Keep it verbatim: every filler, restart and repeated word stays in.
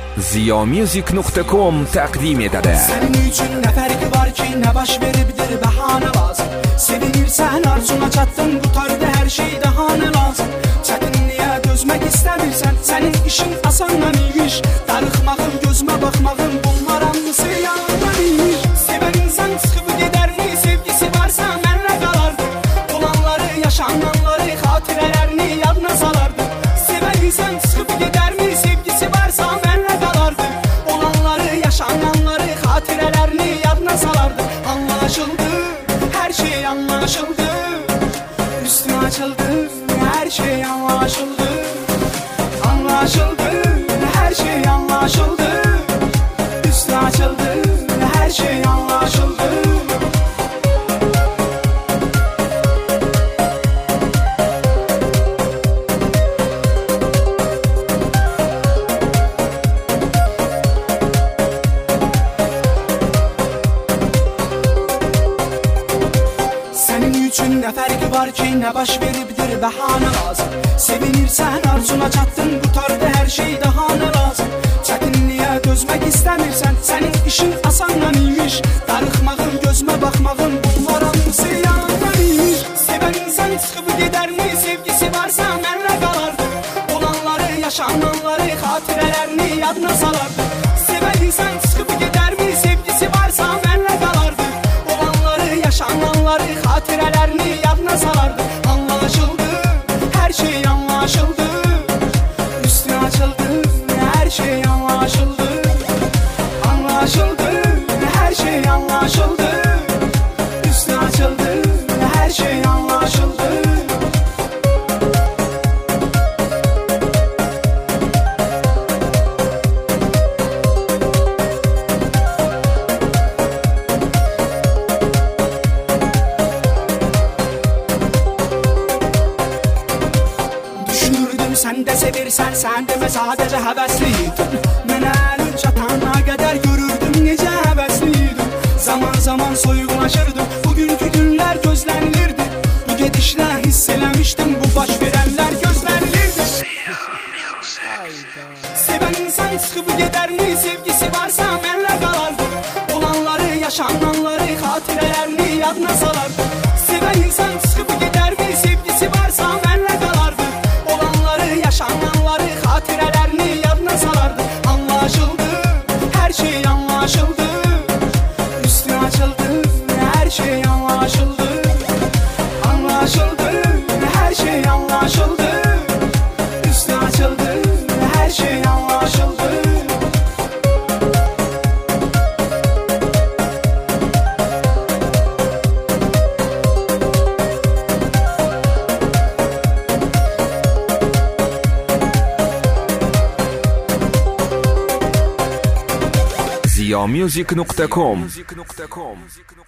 ziyo music nokta com təqdim edədir. Sənin üçün nə fərqi var ki, nə baş veribdir, bəhanə lazım. Sevinirsən, arzuna çatdın, qutardı hər şey, daha nə lazım. Çətinliyə dözmək istəmirsən, sənin işin asandan imiş. Darıxmağın, gözümə baxmağın, bunlar hamısı yalandan imiş. Sevən insan çıxıb gedərmi, sevgisi varsa mənlə qalardı. Olanları, yaşananları, xatirələrini yadına salardı. Sevən insan çıxıb gedərmi, sevgisi varsa mənlə qalardı. Olanları, yaşananları, xatirələrini yadına salardı. Anlaşıldı, hər şey anlaşıldı. Üstü açıldı, hər şey anlaşıldı. Anlaşıldı, hər şey anlaşıldı. Üstü açıldı, hər şey anlaşıldı. Sənin üçün nə fərqi var ki, nə baş veribdir, bəhanə lazım. Sevinirsən, arzuna çatdın, qutardı hər şey, daha nə lazım. Çətinliyə dözmək istəmirsən, sənin işin asandan imiş. Darıxmağın, gözümə baxmağın, bunlar hamısı yalandan imiş. Sevən insan çıxıb gedərmi, sevgisi varsa mənlə qalardı. Olanları, yaşananları, xatirələrini yadına salardı. Sevən insan çıxıb gedərmi, sevgisi varsa mənlə qalardı. Olanları, yaşananları, xatirələrini yadına salardı. Anlaşıldı, hər şey anlaşıldı. Üstü açıldı, hər şey anlaşıldı. Anlaşıldı, hər şey anlaşıldı. Üstü açıldı, hər şey anlaşıldı. Düşünürdüm, sən də sevirsən, sən demə sadəcə həvəsliydin. Mənə əlin çatana qədər görürdüm, necə həvəsliydin. Zaman zaman soyuqlaşırdım, bugünkü günlər gözlənilirdi. Bu gedişlə hiss eləmişdim, bu baş verənlər gözlənilirdi. Sevən insan çıxıb gedərmi, sevgisi varsa mənlə qalardı. Olanları, yaşananları, xatirələrini yadına salardı. Sevən insan çıxıb gedərmi, sevgisi varsa mənlə qalardı. Olanları, yaşananları, xatirələrini yadına salardı. Anlaşıldı, hər şey anlaşıldı. Üstü açıldı, hər şey anlaşıldı. Anlaşıldı, hər şey anlaşıldı. Üstü açıldı, hər şey anlaşıldı. ziyo music nokta com